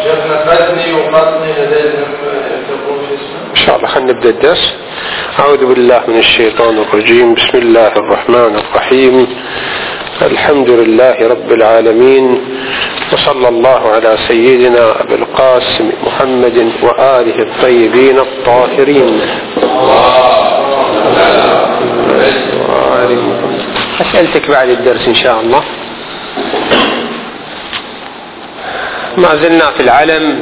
شيخنا قدني وقطني لديهم يكتبون في اسمه. إن شاء الله خلينا نبدأ الدرس. أعوذ بالله من الشيطان الرجيم. بسم الله الرحمن الرحيم. الحمد لله رب العالمين، وصلى الله على سيدنا أبي القاسم محمد وآله الطيبين الطاهرين. أسألتك بعد الدرس إن شاء الله. ما زلنا في العلم.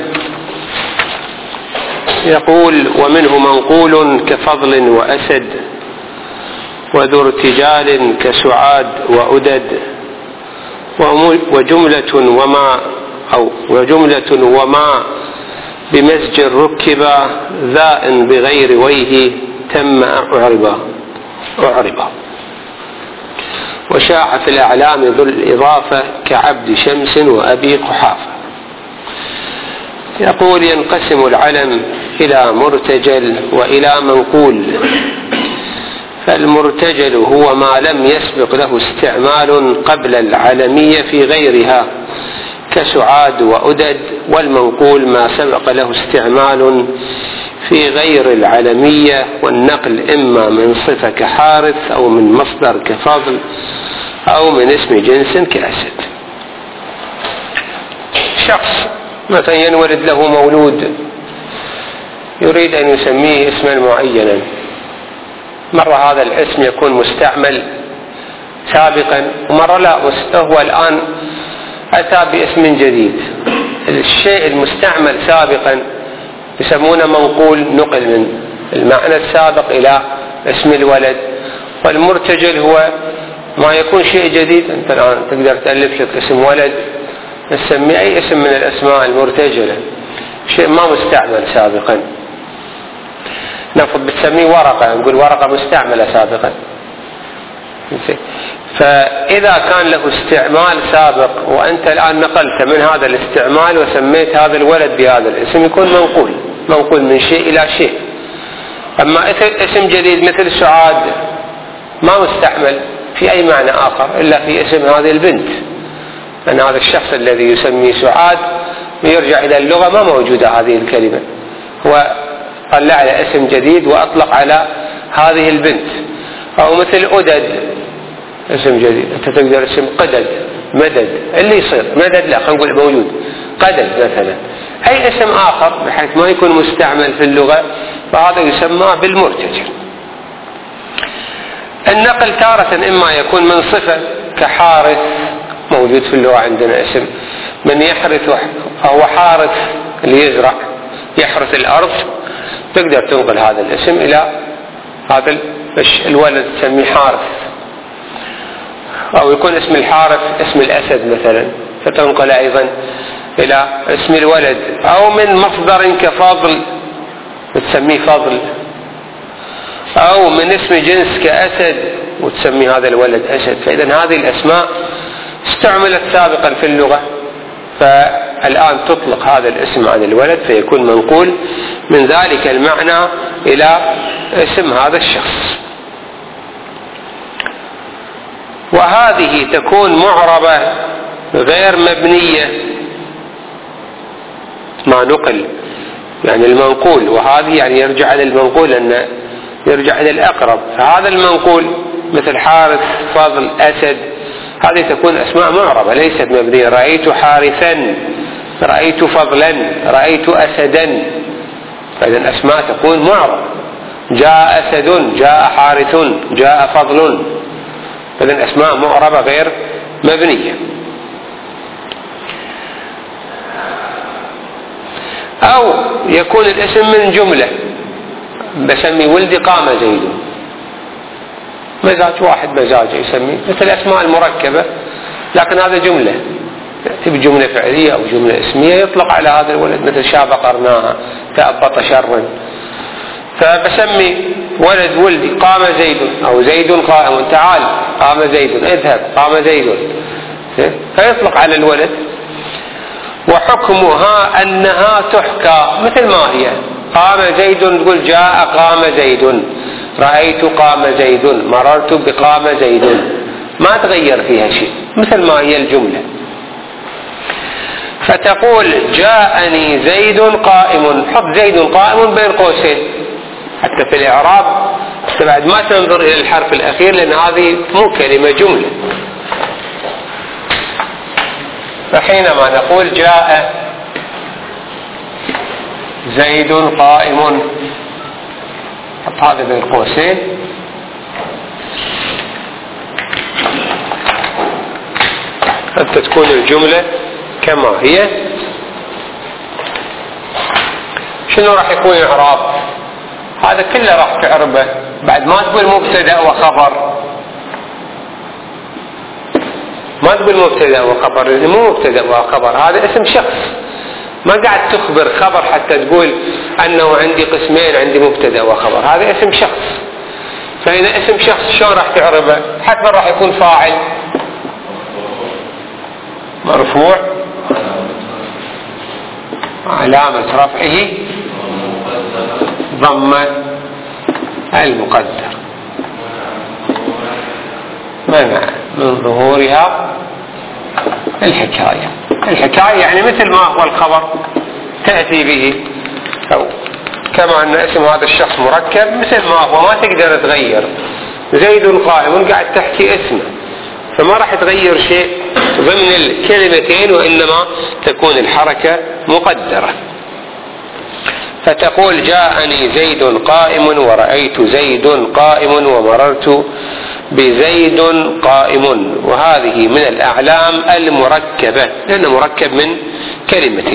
يقول: ومنه منقول كفضل وأسد، وذو ارتجال كسعاد وأدد، وجملة وما بمزج ركبا، ذاء بغير ويه تم أعربا. وشاع في الأعلام ذو الإضافة كعبد شمس وأبي قحافة. يقول: ينقسم العلم إلى مرتجل وإلى منقول. فالمرتجل هو ما لم يسبق له استعمال قبل العلمية في غيرها كسعاد وأدد، والمنقول ما سبق له استعمال في غير العلمية، والنقل إما من صفة كحارث أو من مصدر كفضل أو من اسم جنس كأسد. شخص مثلا ينولد له مولود يريد أن يسميه اسما معينا، مرة هذا الاسم يكون مستعمل سابقا ومرة لا، هو الآن أتى باسم جديد. الشيء المستعمل سابقا يسمونه منقول، نقل من المعنى السابق إلى اسم الولد. والمرتجل هو ما يكون شيء جديد. أنت الآن تقدر تألف لك اسم ولد تسميه أي اسم من الأسماء المرتجلة، شيء ما مستعمل سابقا. نفرض بتسميه ورقة، نقول ورقة مستعملة سابقا. فإذا كان له استعمال سابق وأنت الآن نقلت من هذا الاستعمال وسميت هذا الولد بهذا الاسم، يكون منقول من شيء إلى شيء. أما اسم جديد مثل سعاد ما مستعمل في أي معنى آخر إلا في اسم هذه البنت، أن هذا الشخص الذي يسمي سعاد ويرجع إلى اللغة ما موجودة هذه الكلمة، هو طلع على اسم جديد وأطلق على هذه البنت. أو مثل أدد اسم جديد، أنت تقدر اسم قدد، مدد، اللي يصير مدد لا، خلينا نقول موجود قدد مثلا. أي اسم آخر بحيث ما يكون مستعمل في اللغة فهذا يسمى بالمرتجل. النقل تارة إما يكون من صفة كحارث، موجود في اللغة عندنا اسم من يحرث، فهو حارث اللي يزرع يحرث الأرض، تقدر تنقل هذا الاسم إلى هذا الولد تسميه حارث. أو يكون اسم الحارث اسم الأسد مثلا، فتنقل أيضا إلى اسم الولد. أو من مصدر كفضل وتسميه فضل، أو من اسم جنس كأسد وتسمي هذا الولد أسد. فإذا هذه الأسماء استعملت سابقا في اللغة، فالآن تطلق هذا الاسم عن الولد فيكون منقول من ذلك المعنى إلى اسم هذا الشخص. وهذه تكون معربة غير مبنية ما نقل، يعني المنقول، وهذه يعني يرجع إلى المنقول أن يرجع إلى الأقرب. فهذا المنقول مثل حارث، فضل، أسد، هذه تكون أسماء معربة ليست مبنية. رأيت حارثا، رأيت فضلا، رأيت أسدا، فإذا أسماء تكون معربة. جاء أسد، جاء حارث، جاء فضل، فإذا أسماء معربة غير مبنية. أو يكون الاسم من جملة، بسمي ولدي قام زيد، مزاج واحد مزاجه يسميه، مثل الأسماء المركبة، لكن هذا جملة تأتي بجملة فعلية أو جملة اسمية يطلق على هذا الولد، مثل شاب قرناها، تأبط شرا. فبسمي ولد ولدي قام زيد، أو زيد قائم، تعال قام زيد، اذهب قام زيد، فيطلق على الولد. وحكمها أنها تحكى مثل ما هي. قام زيد تقول جاء قام زيد، رأيت قام زيد، مررت بقام زيد، ما تغير فيها شيء، مثل ما هي الجملة. فتقول جاءني زيد قائم، حط زيد قائم بين قوسين حتى في الإعراب بعد ما تنظر إلى الحرف الأخير، لأن هذه مو كلمة جملة. فحينما نقول جاء زيد قائم، حط هذا بين قوسين، حتى تكون الجملة كما هي. شنو راح يكون إعراب؟ هذا كله راح تعربه بعد ما تقول مبتدأ وخبر، ما تقول مبتدأ وخبر، لأنه مو مبتدأ وخبر، هذا اسم شخص، ما قاعد تخبر خبر حتى تقول أنه عندي قسمين، عندي مبتدأ وخبر، هذا اسم شخص. فإذا اسم شخص شلون راح تعربه؟ حتما راح يكون فاعل مرفوع علامة رفعه ضمة المقدر، منع من ظهورها الحكاية. الحكاية يعني مثل ما هو الخبر تأتي به، أو كما أن اسم هذا الشخص مركب مثل ما هو، ما تقدر تغير. زيد قائم قاعد تحكي اسمه، فما راح تغير شيء ضمن الكلمتين، وإنما تكون الحركة مقدرة. فتقول جاءني زيد قائم ورأيت زيد قائم ومررت بزيد قائم، وهذه من الأعلام المركبة لأنه مركب من كلمتين.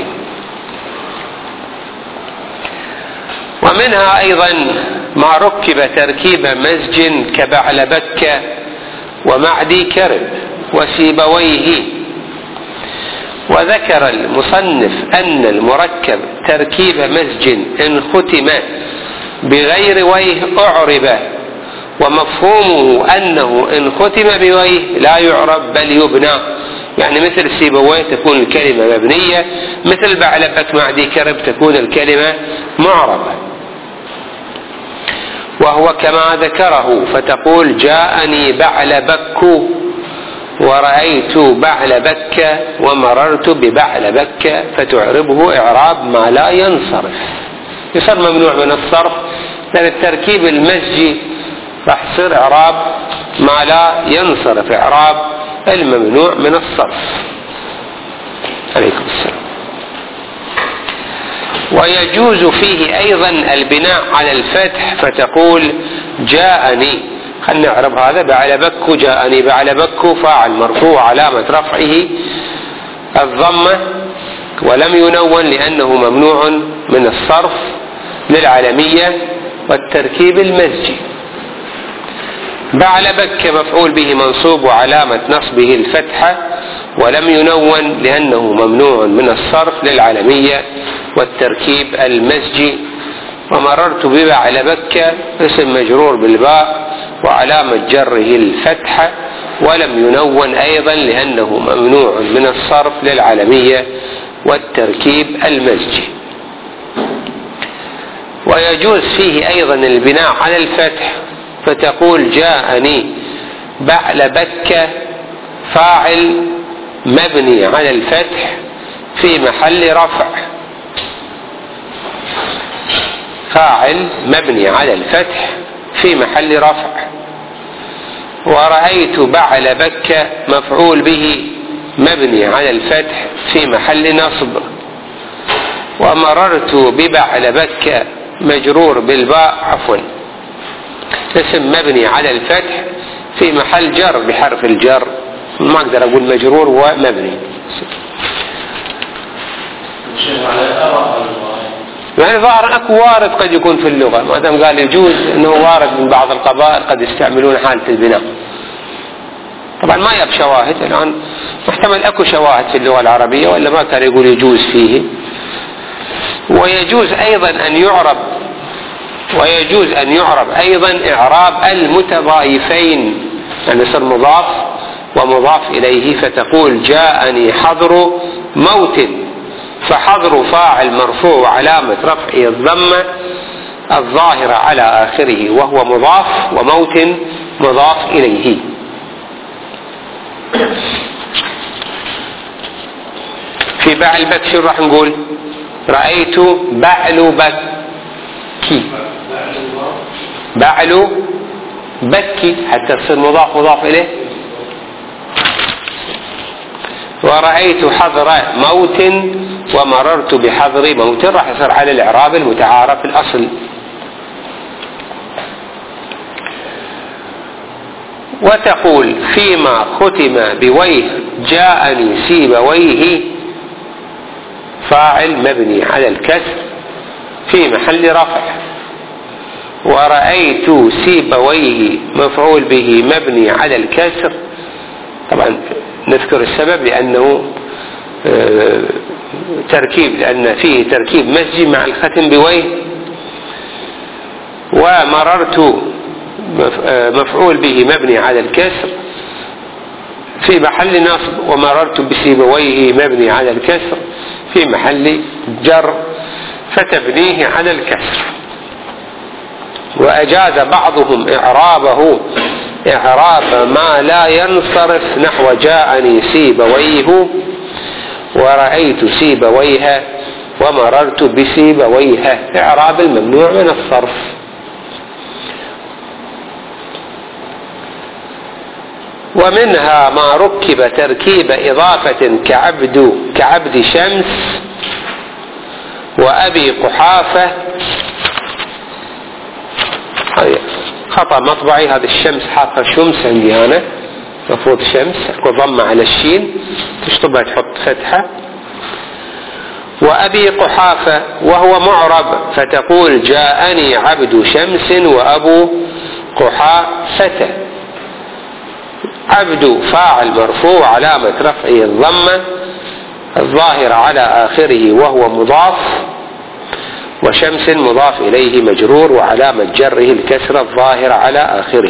ومنها أيضا ما ركب تركيب مزج كبعلبك ومعدي كرب وسيبويه. وذكر المصنف أن المركب تركيب مزج إن ختم بغير ويه أعرب، ومفهومه أنه إن ختم بويه لا يعرب بل يبنى، يعني مثل سيبويه تكون الكلمة مبنية، مثل بعلبك معدي كرب تكون الكلمة معربة. وهو كما ذكره، فتقول جاءني بعلبك ورأيت بعلبك ومررت ببعلبك، فتعربه إعراب ما لا ينصرف، يصير ممنوع من الصرف، لأن التركيب المزجي راح يصير إعراب ما لا ينصرف، إعراب الممنوع من الصرف. عليكم السلام. ويجوز فيه أيضا البناء على الفتح، فتقول جاءني، خلنا نعرب هذا، بعلبك جاءني، بعلبك فاعل مرفوع علامة رفعه الضمة ولم ينون لأنه ممنوع من الصرف للعلمية والتركيب المزجي. بعلبك مفعول به منصوب وعلامة نصبه الفتحة ولم ينون لأنه ممنوع من الصرف للعلمية والتركيب المزجي. ومررت ببعلبك اسم مجرور بالباء وعلامة جره الفتحة ولم ينون أيضا لأنه ممنوع من الصرف للعلمية والتركيب المزجي. ويجوز فيه أيضا البناء على الفتح، فتقول جاءني بعلبك فاعل مبني على الفتح في محل رفع، فاعل مبني على الفتح في محل رفع. ورأيت بعلبك مفعول به مبني على الفتح في محل نصب. ومررت ببعلبك مجرور بالباء اسم مبني على الفتح في محل جر بحرف الجر، ما أقدر أقول مجرور ومبني. يعني ظاهر أكو وارد قد يكون في اللغة، ما دام قال يجوز أنه وارد من بعض القبائل قد يستعملون حالة البناء. طبعا ما يب شواهد الآن، محتمل أكو شواهد في اللغة العربية وإلا ما كان يقول يجوز فيه. ويجوز أن يعرب أيضا إعراب المتضايفين، يعني يصير مضاف ومضاف إليه. فتقول جاءني حضر موت، فحضر فاعل مرفوع وعلامة رفعه الضمة الظاهرة على آخره وهو مضاف، وموت مضاف إليه. في بعل بك شو راح نقول؟ رأيت بعل بكي، بعل بكي حتى تصير مضاف إليه. ورأيت حضر موت ومررت بحضر موت، راح يصير على الإعراب المتعارف الأصل. وتقول فيما ختم بويه جاءني سيبويه، فاعل مبني على الكسر في محل رفع. ورأيت سيبويه مفعول به مبني على الكسر، طبعا نذكر السبب لأنه تركيب، لأن فيه تركيب مسجي مع الختم بويه. ومررت مفعول به مبني على الكسر في محل نصب، ومررت بسيبويه مبني على الكسر في محل جر فتبنيه على الكسر. وأجاز بعضهم إعرابه إعراب ما لا ينصرف، نحو جاءني سيبويه ورأيت سيبويها ومررت بسيبويها، إعراب الممنوع من الصرف. ومنها ما ركب تركيب إضافة كعبد شمس وأبي قحافة. خطأ مطبعي، هذا الشمس حاطة شمس عندي أنا، مفروض شمس وضم على الشين، تشطبها تحط فتحة. وأبي قحافة وهو معرب، فتقول جاءني عبد شمس وأبو قحافة. عبد فاعل مرفوع علامة رفعه الضمة الظاهرة على آخره وهو مضاف، وشمس مضاف إليه مجرور وعلامة جره الكسرة الظاهرة على آخره.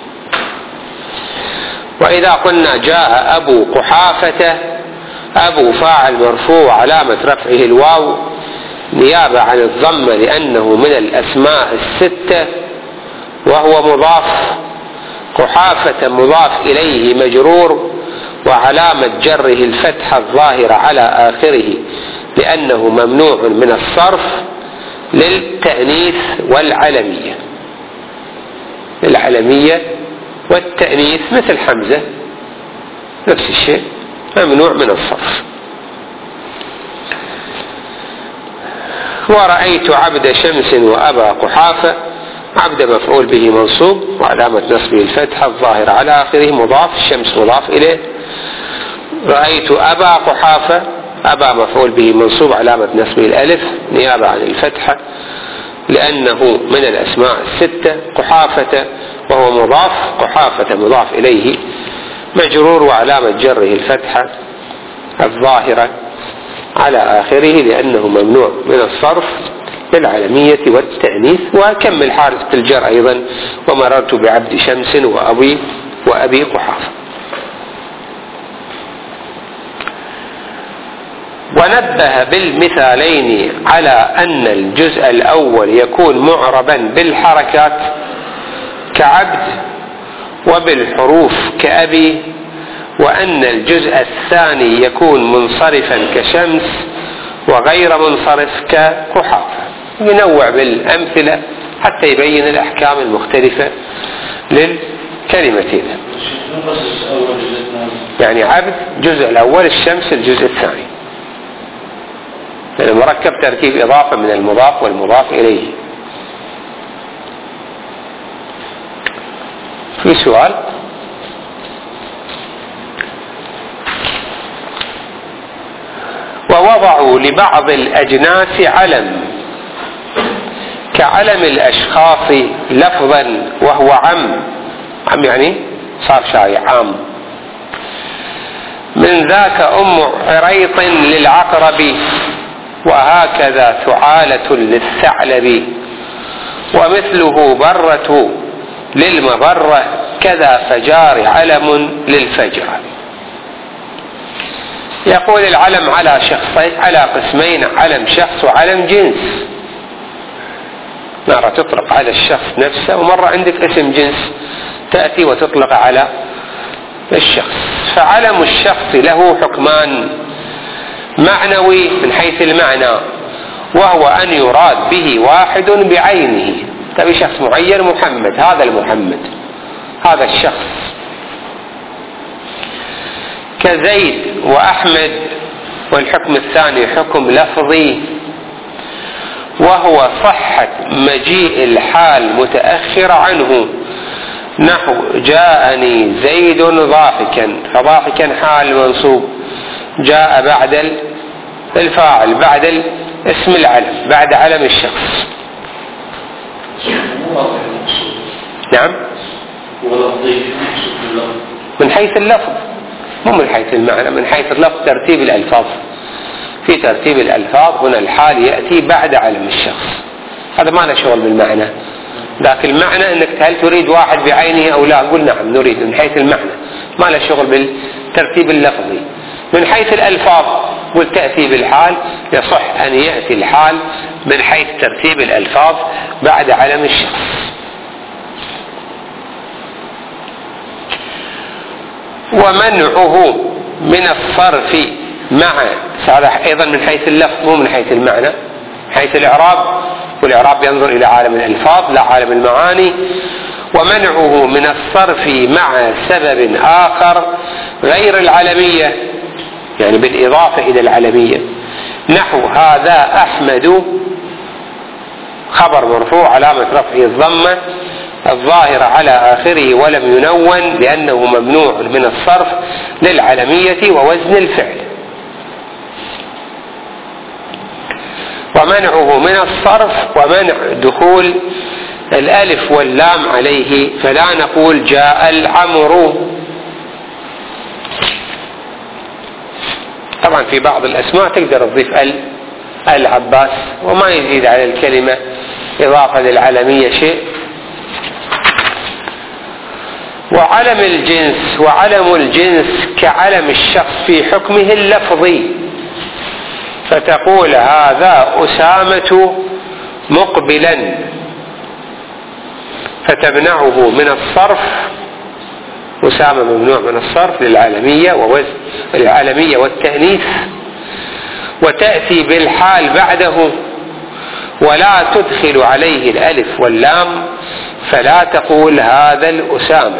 وإذا قلنا جاء أبو قحافة، أبو فاعل مرفوع علامة رفعه الواو نيابة عن الضمة لأنه من الأسماء الستة وهو مضاف. قحافة مضاف إليه مجرور وعلامة جره الفتحة الظاهرة على آخره لأنه ممنوع من الصرف للتأنيث والعلمية. العلمية والتأنيث مثل حمزة نفس الشيء، ممنوع من الصرف. ورأيت عبد شمس وأبا قحافة، عبد مفعول به منصوب وعلامة نصبه الفتحة الظاهرة على آخره مضاف، الشمس مضاف إليه. رأيت أبا قحافة، أبا مفعول به منصوب علامة نصبه الألف نيابة عن الفتحة لأنه من الأسماء الستة. قحافة وهو مضاف، قحافة مضاف إليه مجرور وعلامة جره الفتحة الظاهرة على آخره لأنه ممنوع من الصرف بالعلمية والتأنيث. وكمل حارس بالجر أيضا، ومررت بعبد شمس وأبي قحافة. ونبه بالمثالين على أن الجزء الأول يكون معربا بالحركات كعبد وبالحروف كأبي، وأن الجزء الثاني يكون منصرفا كشمس وغير منصرف كقحافة. ينوع بالأمثلة حتى يبين الأحكام المختلفة للكلمتين. يعني عبد الجزء الأول، الشمس الجزء الثاني، المركب تركيب إضافة من المضاف والمضاف إليه. في سؤال؟ ووضعوا لبعض الأجناس علم كعلم الأشخاص لفظا وهو عم يعني صار شائع عام. من ذاك أم عريط للعقرب، وهكذا ثعالة للثعلب، ومثله برة للمبرة، كذا فجار علم للفجر. يقول العلم على شخصين، على قسمين، علم شخص وعلم جنس. مرة تطلق على الشخص نفسه، ومرة عندك اسم جنس تأتي وتطلق على الشخص. فعلم الشخص له حكمان، معنوي من حيث المعنى، وهو أن يراد به واحد بعينه. تبي شخص معين محمد، هذا المحمد، هذا الشخص، كزيد وأحمد. والحكم الثاني حكم لفظي، وهو صحة مجيء الحال متأخر عنه، نحو جاءني زيد ضاحكا، فضاحكا حال منصوب، جاء بعد الفاعل، بعد اسم العلم، بعد علم الشخص. نعم، من حيث اللفظ مو من حيث المعنى، من حيث اللفظ ترتيب الألفاظ. في ترتيب الألفاظ هنا الحال يأتي بعد علم الشخص، هذا ما له شغل بالمعنى. لكن المعنى انك هل تريد واحد بعينه او لا، قل نعم نريد، من حيث المعنى ما له شغل بالترتيب اللفظي. من حيث الألفاظ والتأتي بالحال يصح أن يأتي الحال من حيث ترتيب الألفاظ بعد علم الشخص. ومنعه من الصرف مع، هذا أيضا من حيث اللفظ مو من حيث المعنى، حيث الإعراب، والإعراب ينظر إلى عالم الألفاظ لا عالم المعاني. ومنعه من الصرف مع سبب آخر غير العلمية، يعني بالإضافة إلى العلمية، نحو هذا أحمد، خبر مرفوع علامة رفعه الضمة الظاهرة على آخره ولم ينون لأنه ممنوع من الصرف للعلمية ووزن الفعل. ومنعه من الصرف ومنع دخول الألف واللام عليه، فلا نقول جاء العمرو. طبعا في بعض الأسماء تقدر تضيف العباس وما يزيد على الكلمة إضافة للعلمية شيء. وعلم الجنس، وعلم الجنس كعلم الشخص في حكمه اللفظي، فتقول هذا أسامة مقبلا، فتمنعه من الصرف. أسامة ممنوع من الصرف للعالمية ووزن العالمية والتأنيث، وتأتي بالحال بعده ولا تدخل عليه الألف واللام، فلا تقول هذا الأسامة.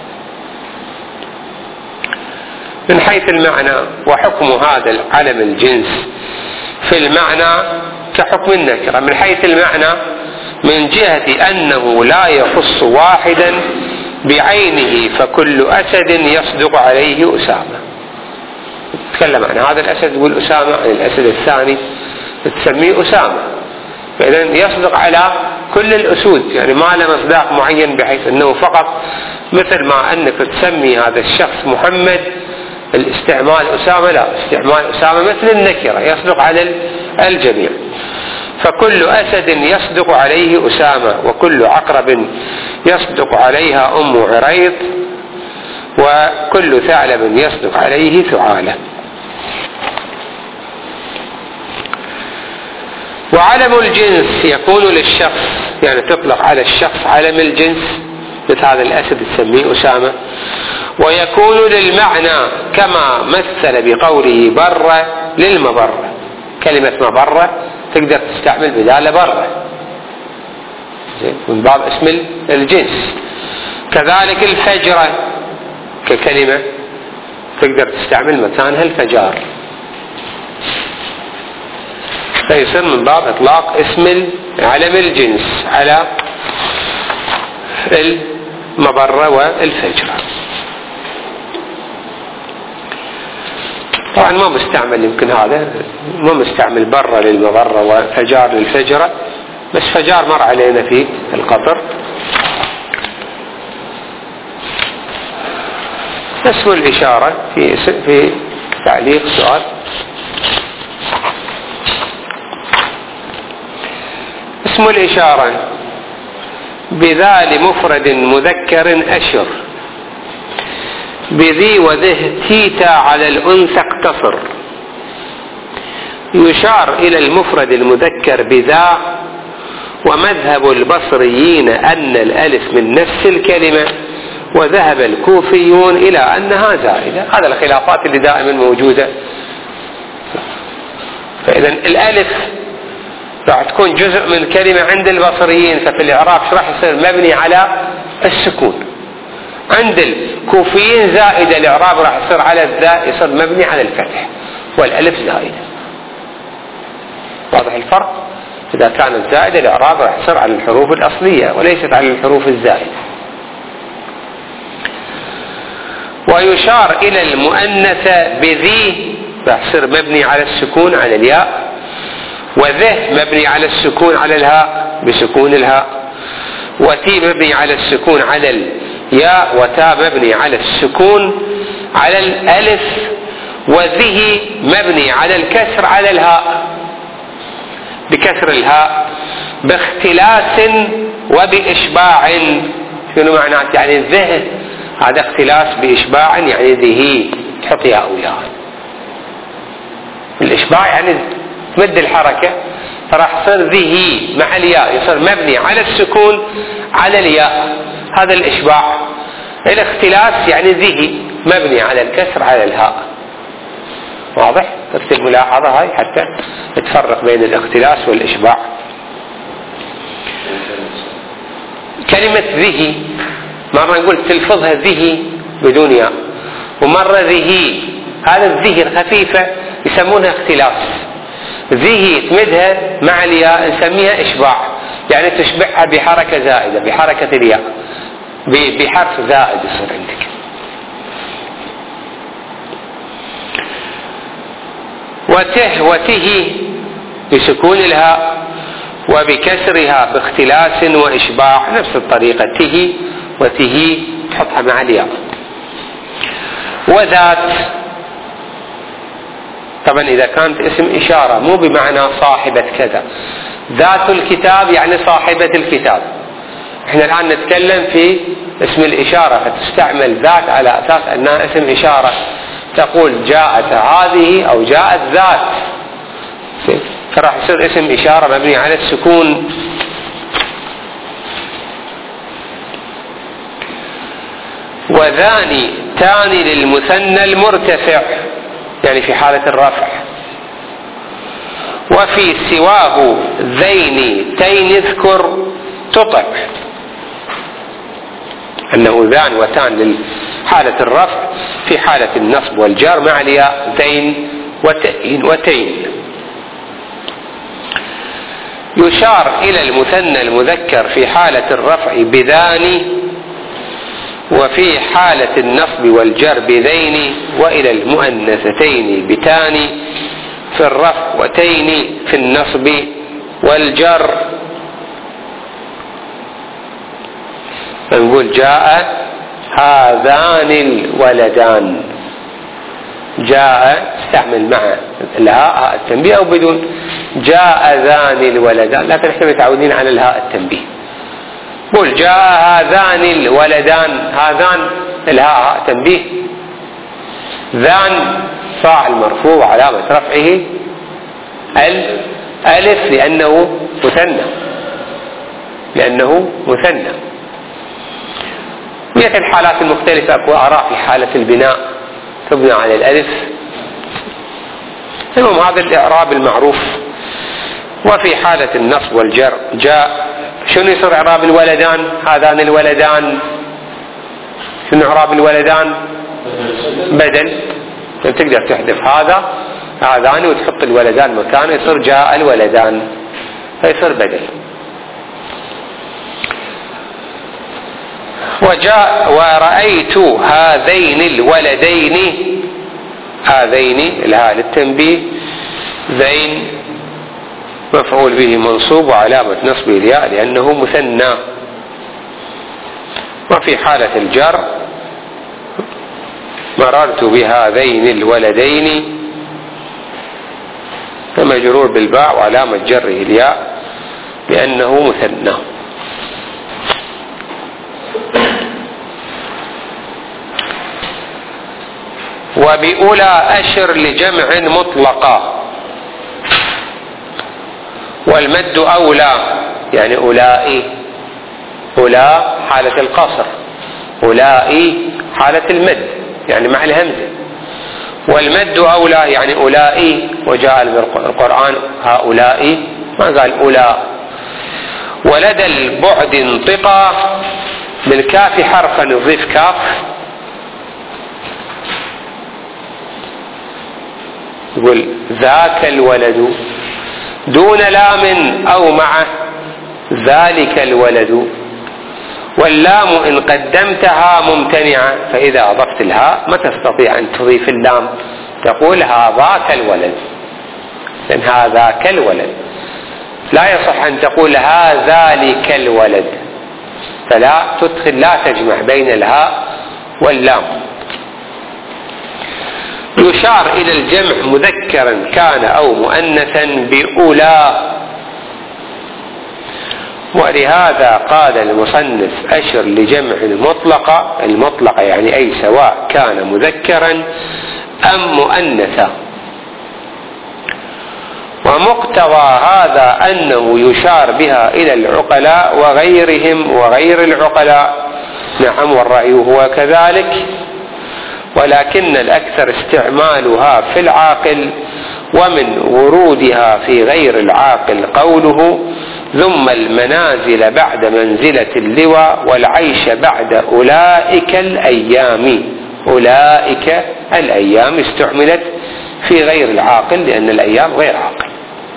من حيث المعنى وحكم هذا العلم الجنس في المعنى كحكم النكرة. من حيث المعنى من جهة أنه لا يخص واحدا بعينه، فكل أسد يصدق عليه أسامة. تكلم عن هذا الأسد تقول أسامة، عن الأسد الثاني تسميه أسامة، فإذن يصدق على كل الأسود، يعني ما له مصداق معين بحيث أنه فقط مثل ما أنك تسمي هذا الشخص محمد الاستعمال أسامة، لا، استعمال أسامة مثل النكرة يصدق على الجميع. فكل أسد يصدق عليه أسامة، وكل عقرب يصدق عليها أم عريض، وكل ثعلب يصدق عليه ثعالة. وعلم الجنس يكون للشخص، يعني تطلق على الشخص علم الجنس، مثل هذا الأسد تسميه أسامة. ويكون للمعنى كما مثل بقوله بر للمبرة، كلمة مبرة تقدر تستعمل بدال برة من باب اسم الجنس. كذلك الفجرة ككلمة تقدر تستعمل مكانها الفجار، فيصير من باب إطلاق اسم علم الجنس على المبرة والفجرة. طبعا ما مستعمل، يمكن هذا ما مستعمل برة للمبرة وفجار للفجرة، بس فجار مر علينا في القطر. اسم الإشارة في تعليق سؤال. اسم الإشارة بذا لمفرد مذكر أشر، بذي وذه تيتا على الأنثى اقتصر. يشار إلى المفرد المذكر بذا، ومذهب البصريين أن الألف من نفس الكلمة، وذهب الكوفيون إلى أنها زائدة. هذا الخلافات اللي دائما موجودة فإذا الألف راح تكون جزء من كلمة عند البصريين، ففي الإعراب شو راح يصير؟ مبني على السكون. عند الكوفيين زائدة، الإعراب راح يصير على الذاء، يصير مبني على الفتح، والألف زائدة. واضح الفرق؟ إذا كانت زائدة الإعراب راح يصير على الحروف الأصلية وليست على الحروف الزائدة. ويشار إلى المؤنثة بذي، راح يصير مبني على السكون على الياء، وذه مبني على السكون على الهاء بسكون الهاء، وتي مبني على السكون على الياء، وتا مبني على السكون على الألف، وذه مبني على الكسر على الهاء بكسر الهاء باختلاس وبإشباع. شنو معناته؟ يعني الذه هذا اختلاس بإشباع، يعني ذه تحط ياء وياء. الإشباع يعني تمد الحركة، فراح يصير ذه مع الياء يصير مبني على السكون على الياء، هذا الإشباع. الاختلاس يعني ذه مبني على الكسر على الهاء. واضح؟ تكتب ملاحظة هاي حتى تفرق بين الاختلاس والإشباع. كلمة ذه مرة نقول تلفظها ذه بدون ياء، ومرة ذه، هذا الذه الخفيفة يسمونها اختلاس. ذه تمدها مع الياء نسميها إشباع، يعني تشبعها بحركة زائدة، بحركة الياء، بحرف زائد يصير عندك. وته بسكون الهاء وبكسرها باختلاس وإشباع، نفس الطريقة ته وته تحطها مع الياء. وذات طبعا إذا كانت اسم إشارة مو بمعنى صاحبة كذا. ذات الكتاب يعني صاحبة الكتاب. احنا الآن نتكلم في اسم الإشارة، فتستعمل ذات على أساس أنها اسم إشارة، تقول جاءت هذه أو جاءت ذات، فراح يصير اسم إشارة مبني على السكون. وذاني تاني للمثنى المرتفع، يعني في حالة الرفع. وفي سواه ذين تين اذكر تطع، أنه ذان وتان لحالة الرفع، في حالة النصب والجر مع الياء ذين وتين. يشار إلى المثنى المذكر في حالة الرفع بذان، وفي حالة النصب والجر بذين، وإلى المؤنثتين بتان في الرفع وتين في النصب والجر. نقول جاء هذان الولدان، جاء استعمل مع الهاء التنبيه أو بدون، جاء ذان الولدان، لكن احنا متعودين على الهاء التنبيه. قل جاء هذان الولدان، هذان الهاء تنبيه، ذان فاعل مرفوع علامة رفعه الألف لأنه مثنى. وهي الحالات المختلفة أكو آراء في حالة البناء تبنى على الألف. المهم هذا الإعراب المعروف. وفي حالة النصب والجر جاء، شنو يصير إعراب الولدان؟ هذان الولدان، شنو إعراب الولدان؟ بدل، تقدر تحذف هذان وتحط الولدان مكانه، يصير جاء الولدان، فيصير بدل. وجاء ورأيت هذين الولدين، هذين الهاء للتنبيه، ذين مفعول به منصوب وعلامة نصبه الياء لأنه مثنى. وفي حالة الجر مررت بهذين الولدين، مجرور بالباء وعلامة جره الياء لأنه مثنى. وبأولى أشر لجمع مطلقا، والمد أولى يعني أولئي، أولى حالة القصر، أولئي حالة المد يعني مع الهمزة، والمد أولى يعني أولئي، وجاء القرآن هؤلاء ما قال أولى. ولدى البعد انطقا بالكاف حرفا نضيف كاف، يقول ذاك الولد دون لام أو مع ذلك الولد، واللام إن قدمتها ممتنعة، فإذا أضفت الهاء ما تستطيع أن تضيف اللام، تقول هذاك الولد، لأن هذاك الولد، لا يصح أن تقول هذلك الولد، فلا تدخل، لا تجمع بين الهاء واللام. يشار إلى الجمع مذكرا كان أو مؤنثا بأولى، ولهذا قال المصنف أشر لجمع المطلقة يعني أي سواء كان مذكرا أم مؤنثا. ومقتضى هذا أنه يشار بها إلى العقلاء وغيرهم وغير العقلاء، نعم والرأي هو كذلك، ولكن الأكثر استعمالها في العاقل، ومن ورودها في غير العاقل قوله ثم المنازل بعد منزلة اللواء والعيش بعد أولئك الأيام. أولئك الأيام استعملت في غير العاقل لأن الأيام غير عاقل.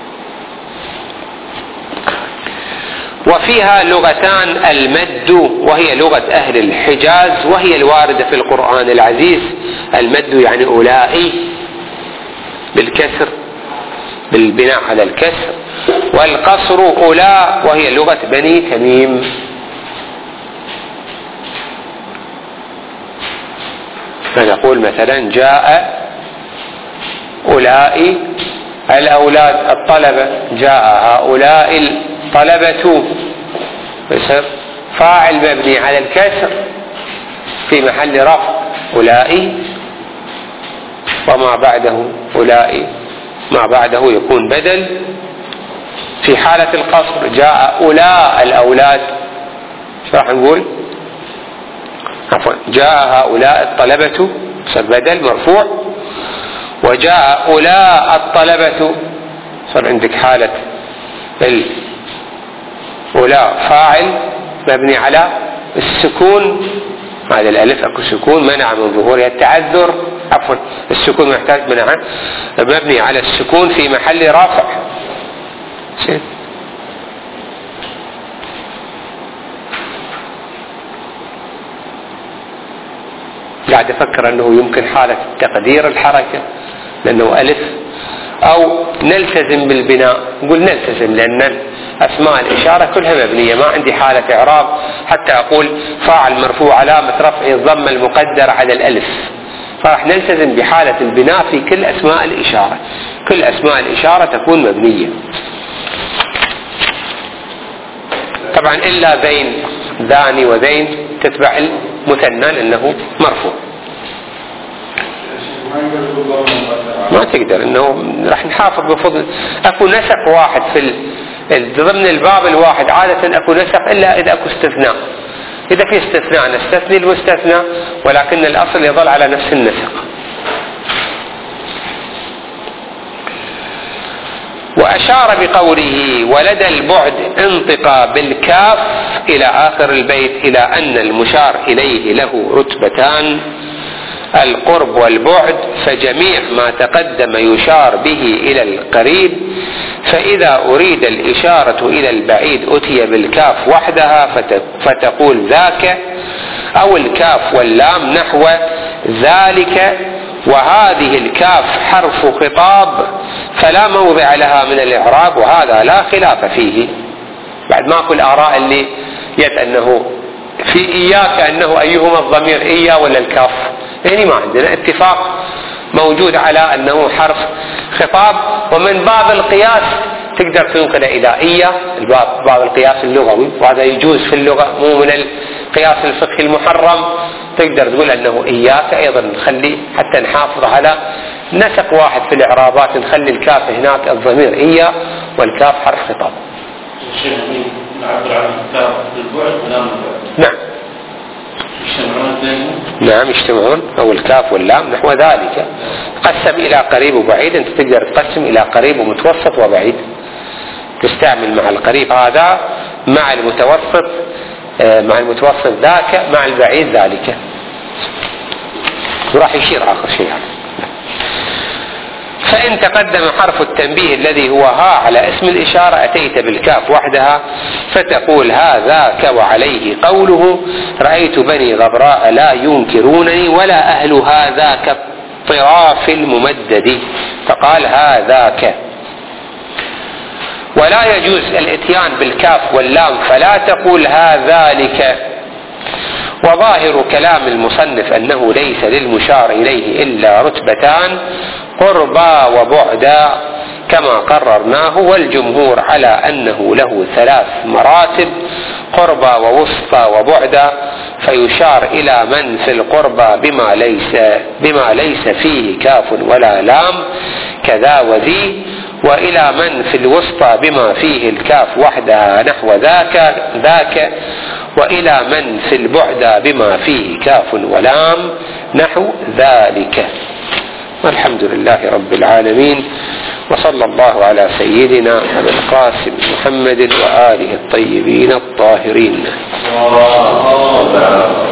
وفيها لغتان، المد وهي لغة أهل الحجاز وهي الواردة في القرآن العزيز، المد يعني أولئي بالكسر بالبناء على الكسر، والقصر أولى وهي لغة بني تميم. فنقول مثلا جاء أولئي الأولاد الطلبة، جاء هؤلاء الطلبة، يصير فاعل مبني على الكسر في محل رفع أولئي، وما بعده أولئي ما بعده يكون بدل. في حالة القصر جاء أولاء الأولاد، شو راح نقول؟ عفوا جاء هؤلاء الطلبة صار بدل مرفوع، وجاء أولاء الطلبة صار عندك حالة أولاء فاعل مبني على السكون، هذا الألف أكو سكون منع من ظهورها التعذر، عفوا السكون محتاج منع، مبني على السكون في محل رافع. قاعد أفكر أنه يمكن حالة تقدير الحركة لأنه ألف، أو نلتزم بالبناء، نقول نلتزم لأن أسماء الإشارة كلها مبنية، ما عندي حالة إعراب حتى أقول فاعل مرفوع علامة رفعه الضمة المقدرة على الألف، فراح نلتزم بحالة البناء في كل أسماء الإشارة، كل أسماء الإشارة تكون مبنية طبعا إلا ذين، ذاني وذين تتبع المثنى لأنه مرفوع. ما تقدر انه راح نحافظ بفضل. اكو نسق واحد في ضمن الباب الواحد عادة اكو نسق الا اذا اكو استثناء، اذا في استثناء نستثني المستثنى، ولكن الاصل يظل على نفس النسق. واشار بقوله ولدى البعد انطقا بالكاف الى اخر البيت الى ان المشار اليه له رتبتان، القرب والبعد، فجميع ما تقدم يشار به إلى القريب، فإذا أريد الإشارة إلى البعيد أتي بالكاف وحدها فتقول ذاك، أو الكاف واللام نحو ذلك، وهذه الكاف حرف خطاب فلا موضع لها من الإعراب، وهذا لا خلاف فيه. بعد ماكو الآراء اللي يد أنه في إياك أنه أيهما الضمير إياه ولا الكاف، يعني ما عندنا اتفاق موجود على أنه حرف خطاب. ومن باب القياس تقدر تنقل إلى إياه، باب القياس اللغوي، وهذا يجوز في اللغة مو من القياس الفقهي المحرم، تقدر تقول أنه إياك أيضا نخلي حتى نحافظ على نسق واحد في الإعرابات، نخلي الكاف هناك الضمير إياه والكاف حرف خطاب. نعبر عن الكاف بالبعد ونعم البعد. نعم. نعم يجتمعون، أو الكاف واللام نحو ذلك. قسم إلى قريب وبعيد، أنت تقدر تقسم إلى قريب ومتوسط وبعيد، تستعمل مع القريب هذا مع المتوسط ذاك مع البعيد ذلك، وراح يشير آخر شيء هذا. فإن تقدم حرف التنبيه الذي هو ها على اسم الإشارة أتيت بالكاف وحدها فتقول هذاك، وعليه قوله رأيت بني غبراء لا ينكرونني ولا أهل هذاك الطراف الممدد، فقال هذاك. ولا يجوز الاتيان بالكاف واللام، فلا تقول هذلك. وظاهر كلام المصنف أنه ليس للمشار إليه إلا رتبتان، قربا وبعدا كما قررناه، والجمهور على أنه له 3 مراتب، قربا ووسطى وبعدا، فيشار إلى من في القربى بما ليس فيه كاف ولا لام كذا وذي، وإلى من في الوسطى بما فيه الكاف وحدها نحو ذاك، وإلى من في البعد بما فيه كاف ولام نحو ذلك. والحمد لله رب العالمين، وصلى الله على سيدنا أبي القاسم محمد وآله الطيبين الطاهرين.